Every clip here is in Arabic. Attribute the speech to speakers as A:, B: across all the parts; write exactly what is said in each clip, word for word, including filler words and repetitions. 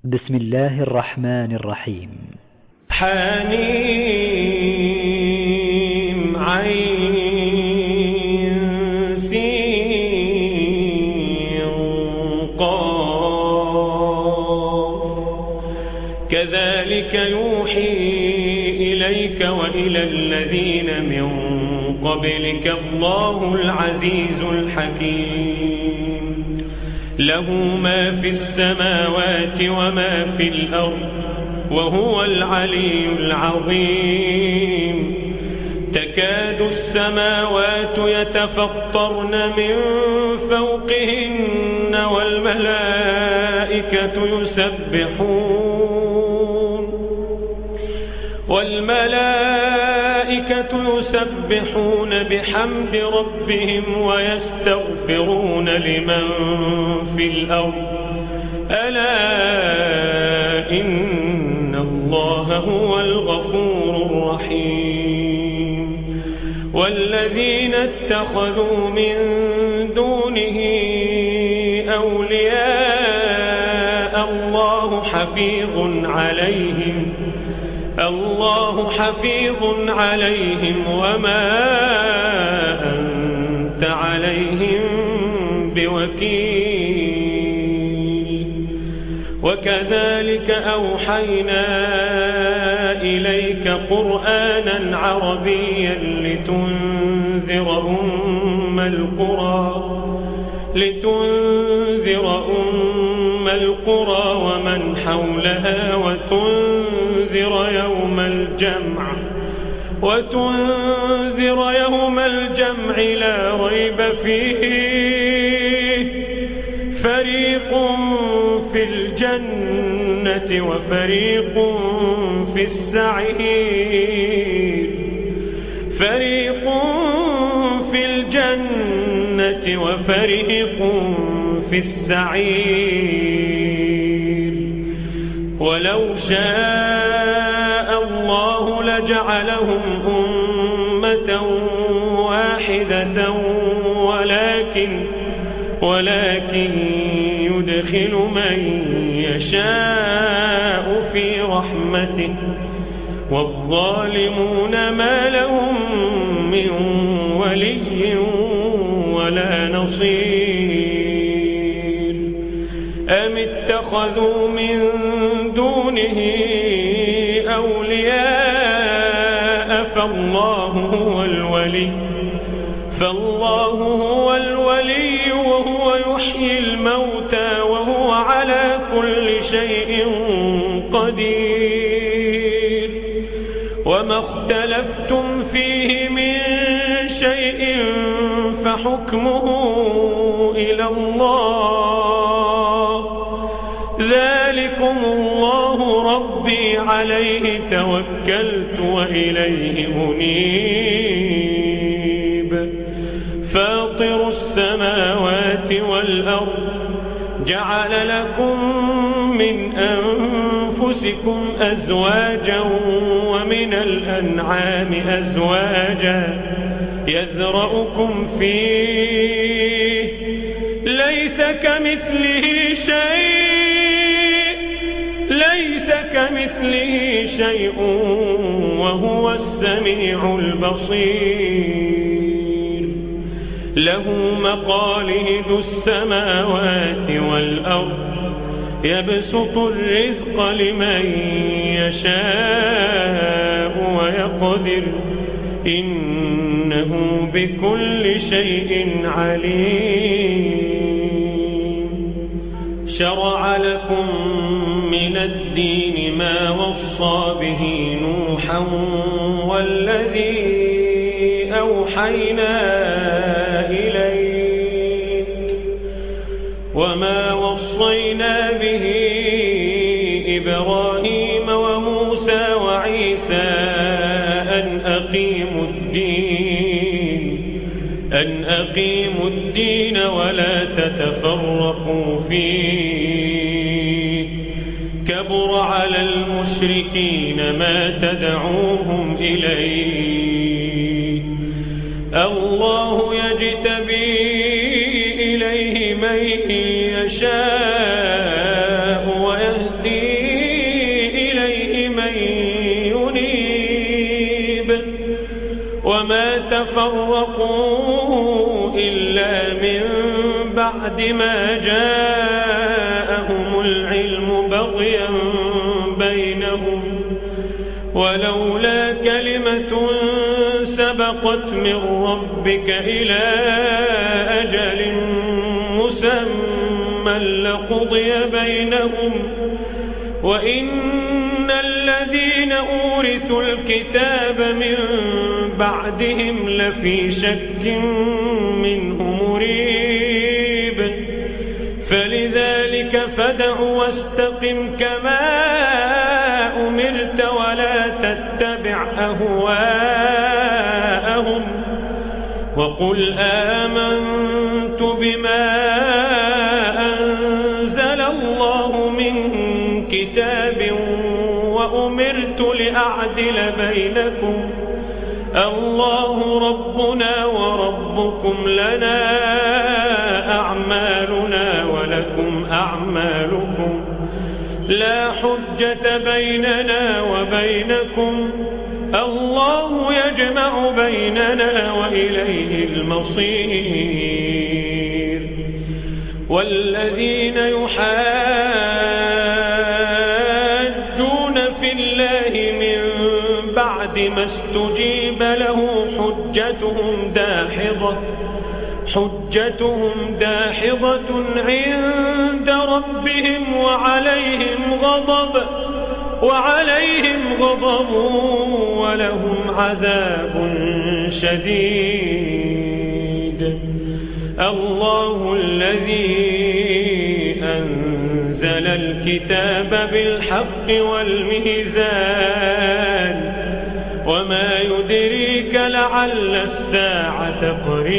A: بسم الله الرحمن الرحيم.
B: حميم عين سين قاف كذلك يوحي إليك وإلى الذين من قبلك الله العزيز الحكيم له ما في السماوات وما في الأرض وهو العلي العظيم تكاد السماوات يتفطرن من فوقهن والملائكة يسبحون والملائكة يسبحون بحمد ربهم ويستغفرون لمن في الأرض ألا إن الله هو الغفور الرحيم والذين اتخذوا من دونه أولياء الله حفيظ عليهم الله حفيظ عليهم وما أنت عليهم بوكيل وكذلك أوحينا إليك قرآنا عربيا لتنذر أم القرى لتنذر أم القرى ومن حولها وتنذر يوم الجمع وتنذر يوم الجمع لا ريب فيه فريق في الجنة وفريق في السعير فريق في الجنة وفريق في السعير ولو شاء الله لجعلهم أمة واحدة ولكن ولكن يدخل من يشاء في رحمته والظالمون ما لهم من ولي ولا نصير أم اتخذوا من دونه أولياء فالله هو الولي فالله هو الولي وهو يحيي الموتى وهو على كل شيء قدير وما اختلفتم فيه من شيء فحكمه إلى الله ذلكم الله ربي عليه توكلت وإليه أنيب فاطر السماوات والأرض جعل لكم من أنفسكم أزواجا ومن الأنعام أزواجا يذرأكم فيه ليس كمثله شيء ليس كمثله شيء وهو السميع البصير له مقاليد السماوات والأرض يبسط الرزق لمن يشاء ويقدر إنه بكل شيء عليم شرع لكم من الدين ما وصى به نوحا والذي أوحينا إليك وما وصينا به إبراهيم وموسى وعيسى أن أقيموا الدين أن أقيموا الدين ولا تتفرقوا فيه كبر على المشركين ما تدعوهم إليه الله يجتبي إليه من يشاء ويهدي تفرقوا إلا من بعد ما جاءهم العلم بغيا بينهم ولولا كلمة سبقت من ربك إلى أجل مسمى لقضي بينهم وإن الذين أورثوا الكتاب من بعدهم لفي شك منه مريب فلذلك فادع واستقم كما أمرت ولا تتبع أهواءهم وقل آمنت بما أنزل الله من كتاب وأمرت لأعدل بينكم الله ربنا وربكم لنا أعمالنا ولكم أعمالكم لا حجة بيننا وبينكم الله يجمع بيننا وإليه المصير والذين يحاجون في الله من بعد ما استجيب له حجتهم داحضة حجتهم داحضة عند ربهم وعليهم غضب وعليهم غضب ولهم عذاب شديد الله الذي أنزل الكتاب بالحق والميزان وما يدريك لعل الساعة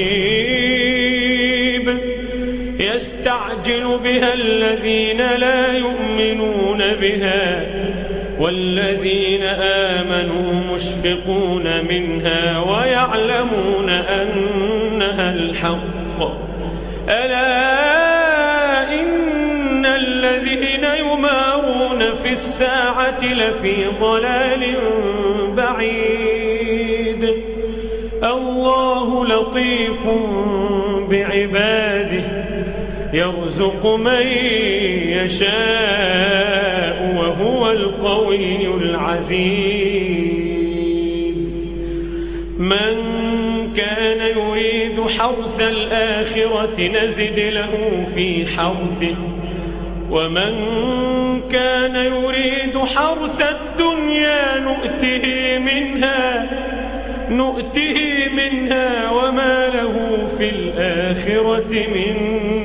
B: قريب يستعجل بها الذين لا يؤمنون بها والذين آمنوا مشفقون منها ويعلمون أنها الحق ألا إن الذين يمارون في الساعة لفي ضلال بعيد الله لطيف بعباده يرزق من يشاء وهو القوي العزيز من كان يريد حرث الآخرة نزد له في حرثه ومن كان يريد حرث الدنيا نؤته منها نؤته منها وما له في الآخرة من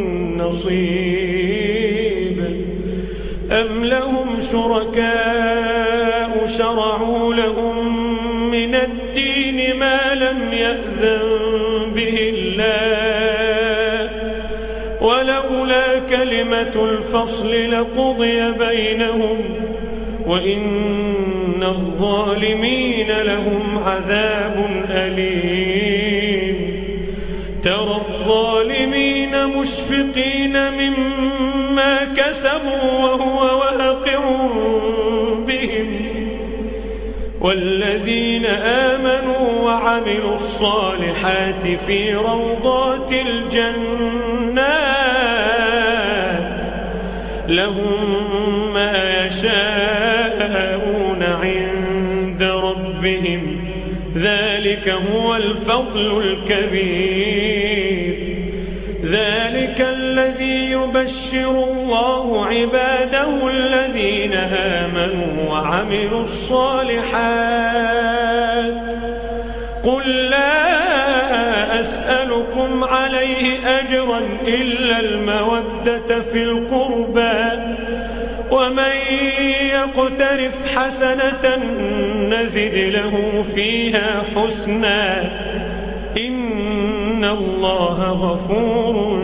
B: نصيب أم لهم شركاء شرعوا لهم من الدين ما لم يأذن به الله ولولا كلمة الفصل لقضي بينهم وإن الظالمين لهم عذاب أليم ترى الظالمين مشفقين مما كسبوا وهو واقع بهم والذين آمنوا وعملوا الصالحات في روضات الجنات لهم ما يشاءون عند ربهم ذلك هو الفضل الكبير ذلك الذي يبشر الله عباده الذين آمنوا وعملوا الصالحات قل لا أسألكم عليه أجرا إلا المودة في القربى ومن يقترف حسنة نزد له فيها حسنا إن الله غفور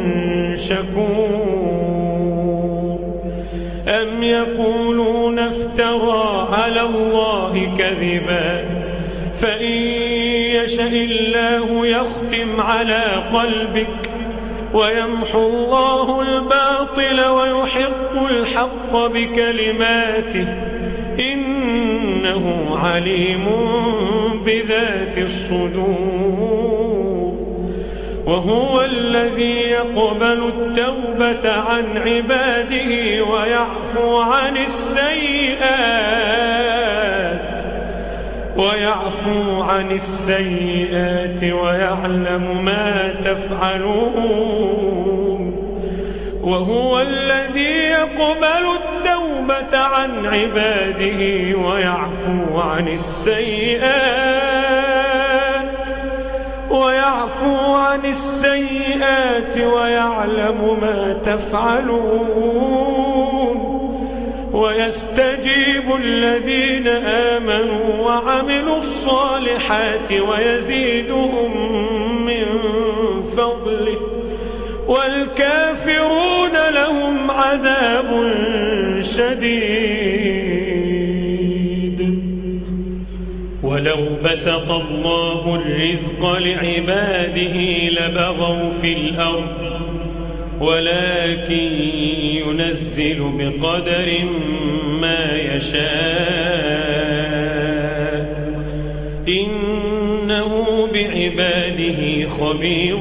B: شكور أم يقولون افترى على الله كذبا فإن يشأ الله يختم على قلبك ويمحو الله الباطل ويحق الحق بكلماته إن إنه عليم بذات الصدور. وهو الذي يقبل التوبة عن عباده ويعفو عن السيئات ويعفو عن السيئات ويعلم ما تفعلون. وهو الذي يقبل التوبة عن عباده ويعفو عن السيئات ويعفو عن السيئات ويعلم ما تفعلون. ويستجيب الذين آمنوا وعملوا الصالحات ويزيدهم من فضله. والكافرون لهم عذاب شديد. ولو بسط الله الرزق لعباده لبغوا في الأرض ولكن ينزل بقدر ما يشاء إنه بعباده خبير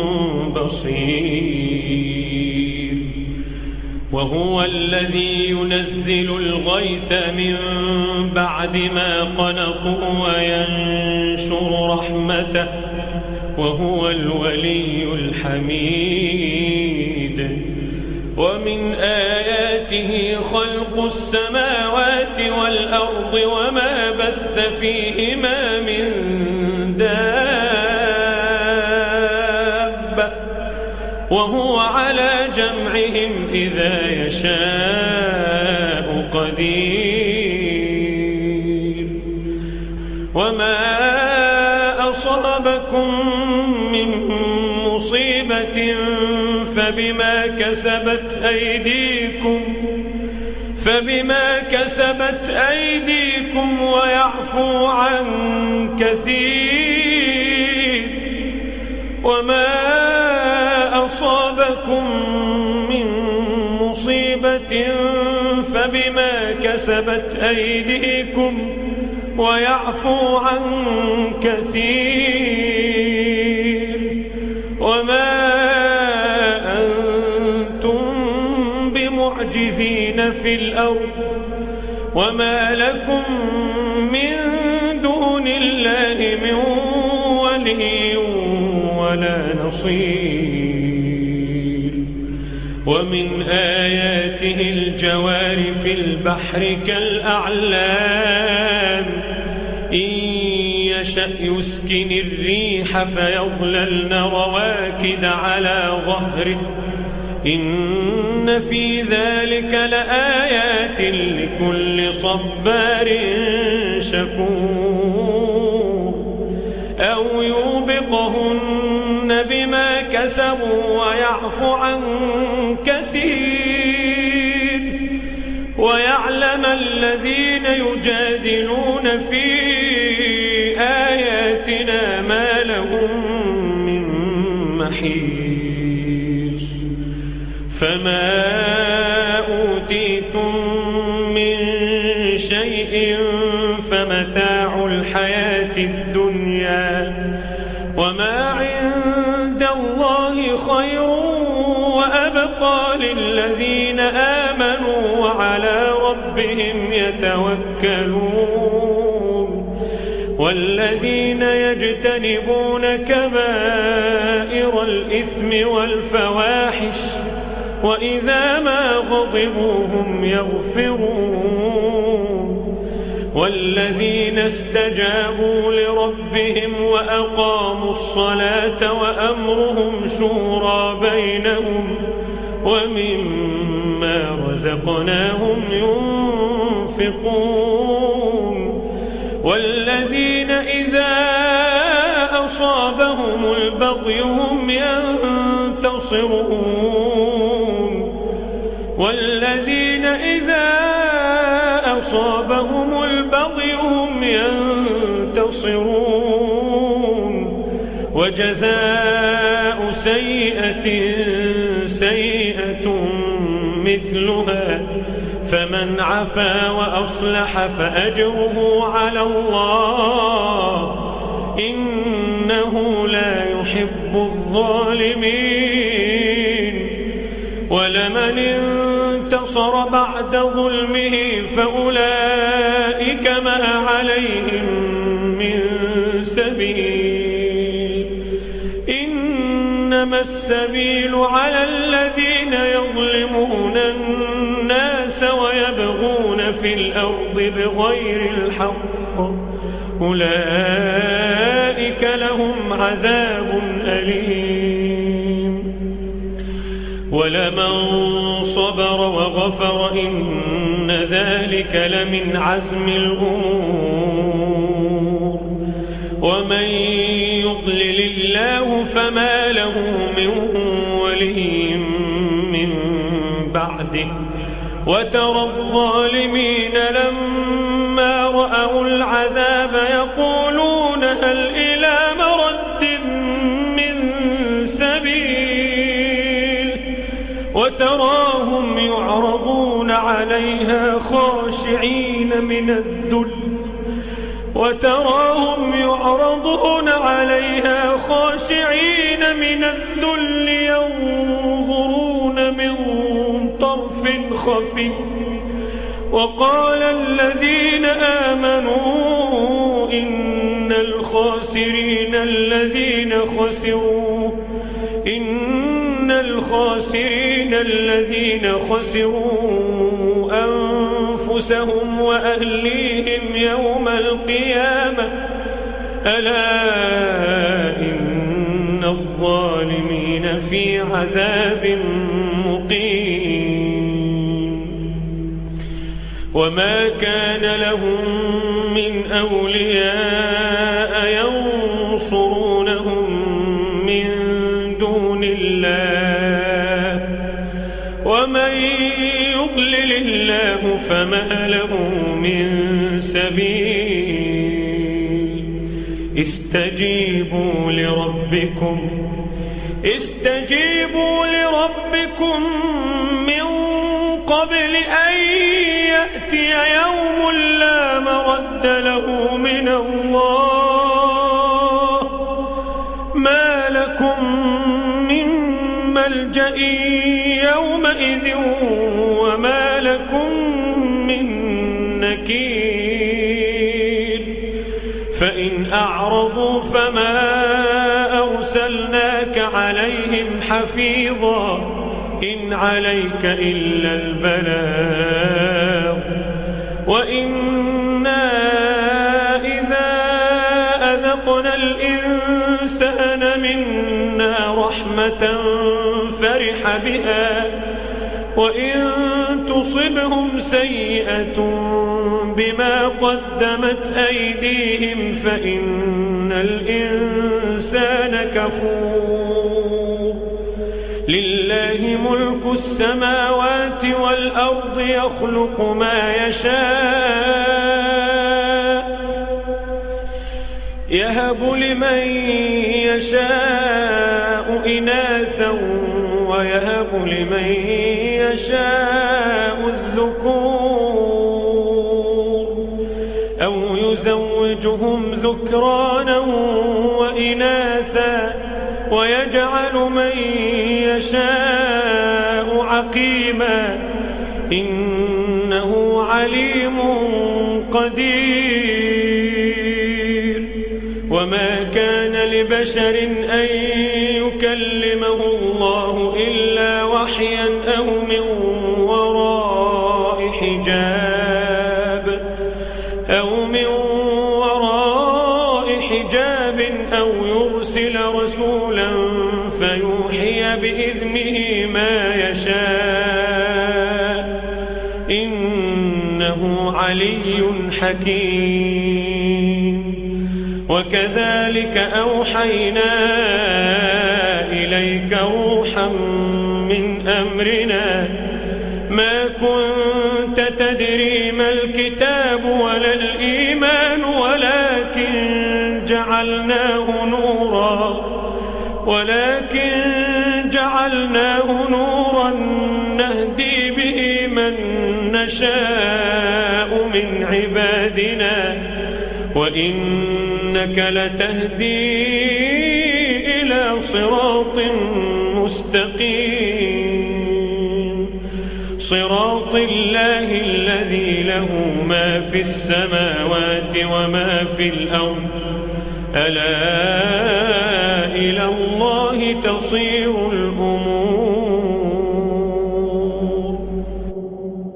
B: بصير. وهو الذي ينزل الغيث من بعد ما قنطوا وينشر رحمته وهو الولي الحميد. ومن آياته خلق السماوات والأرض وما بث فيهما من دابة وهو على جمعهم إذا يشاء قدير. وما أصابكم من مصيبة فبما كسبت أيديكم فبما كسبت أيديكم ويعفو عن كثير. وما أصابكم من مصيبة فبما كسبت أيديكم ويعفو عن كثير. وما أنتم بمعجزين في الأرض وما لكم من دون الله من ولي ولا نصير. ومن آياته الجوار في البحر كالأعلام إن يشأ يسكن الريح فيظللن رواكد على ظهره إن في ذلك لآيات لكل صبار شكور. أو يوبقهن بما كسبوا ويعفو عن كثير. ويعلم الذين يجادلون في آياتنا ما لهم من محيص. فما أوتيتم من شيء فمتاع الحياة الدنيا وما عند الله خير وأبقى للذين آمنوا وعلى ربهم يتوكلون. والذين يجتنبون كبائر الإثم والفواحش وإذا ما غضبوا هم يغفرون. والذين استجابوا لربهم وأقاموا الصلاة وأمرهم شورى بينهم ومما رزقناهم ينفقون. والذين إذا أصابهم البغي هم ينتصرون. والذين إذا أصابهم البغي هم ينتصرون. وجزاء سيئة سيئة مثلها فمن عفا وأصلح فأجره على الله إنه لا يحب الظالمين. ولمن انتصر بعد ظلمه فأولئك ما عليهم من سبيل إنما السبيل على الذين يظلمون الناس ويبغون في الأرض بغير الحق أولئك لهم عذاب أليم. ولمن صبر وغفر إن ذلك لمن عزم الأمور. ومن يضلل الله فما له من ولي من بعده. وترى الظالمين لما رأوا العذاب يقولون هل إلى مرد من سبيل. وتراهم يعرضون عليها خاشعين من الذل وتراهم يعرضون عليها خاشعين من الذل ينظرون من طرف خفي. وقال الذين آمنوا إن الخاسرين الذين خسروا إن الخاسرين الذين خسروا أنفسهم وأهليهم يوم القيامة ألا إن الظالمين في عذاب مقيم. وما كان لهم من أولياء ينصرونهم من دون الله ومن يضلل الله فما له من سبيل. استجيبوا لربكم استجيبوا لربكم من قبل أن يأتي يوم لا مرد له من الله ما لكم من ملجأ يومئذ وما لكم من نكير. فإن أعرضوا فما أرسلناك عليهم حفيظا إن عليك إلا البلاغ. وإنا إذا أذقنا الإنسان منا رحمة فرح بها وإن تصبهم سيئة بما قدمت أيديهم فإن الإنسان كفور. لله ملك السماوات والأرض يخلق ما يشاء يهب لمن يشاء إناثا ويهب لمن يشاء الذكور أو يزوجهم ذكرانا وإناثا ويجعل من يشاء عقيما إنه عليم قدير. وما كان لبشر أن يكلمه الله إلا وحيا أو من وراء حجاب أو من وراء حجاب أو يرسل رسولا فيوحي بإذنه ما يشاء إنه علي حكيم. وكذلك أوحينا إليك روحا من أمرنا ما كنت تدري ما الكتاب ولا الإيمان ولكن جعلناه نورا ولكن جعلناه نورا نهدي به من نشاء من عبادنا وإنك لتهدي إلى صراط مستقيم صراط الله الذي له ما في السماوات وما في الأرض ألا إلى الله تصير